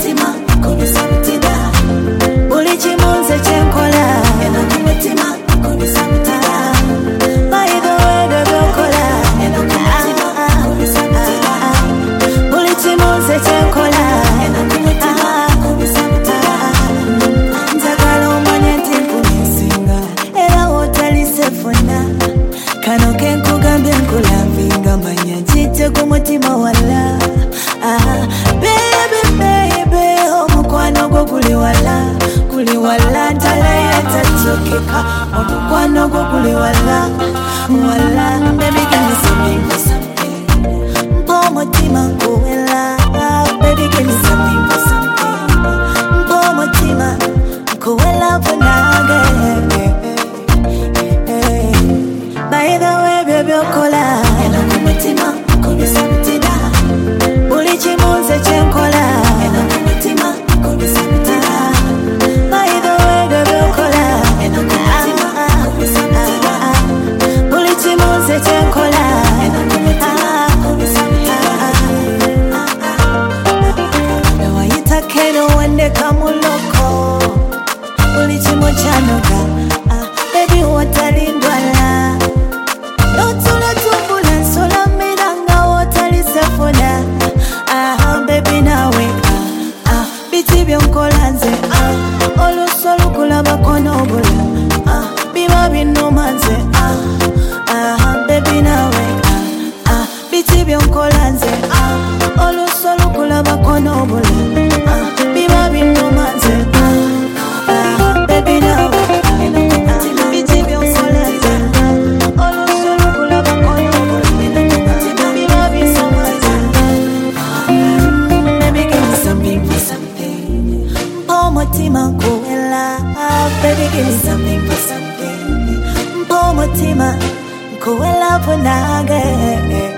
kumutima kunyusa mutida buli kimunze kyenkola eno kumutima kunyusa mutida by the way byokola eno kumutima kunyusa mutida buli kimunze kyenkola eno kumutima kunyusa mutida njagala omanye nti nkunesinga era wotalisefuna kano kenkugambye nkulambinga manya nkite ku mutima wala baby omukwano gwo guli wala ntala yetatokeka omukwano gwo guli wala baby give me something mpa omutima nkuwela baby give me something mpa omutima nkuwela bunage. By the way, baby, okola eno kumutima kunyusa mutida buli kimunze kyenkola eno kumutima kunyusa mutida. By the way, baby, okola eno kumutima kunyusa mutida buli kimunze kyenkola eno kumutima kunyusa mutida. Nawayita kero wandeka muloko buli kimu kyanoga baby watalindwala Lotula tumbula nsola miranga wotalisefuna baby nawe biti byonkola nze oluso lukulabako n'obula biba binnuma nze baby nawe biti byonkola nze oluso lukulabako n'obula biba binnuma nze baby nawe biti byonkola nze oluso lukulabako n'obula biba binnuma nze. Baby give me something mpa omutima nkuwela baby give me something mpa omutima nkuwela bunage.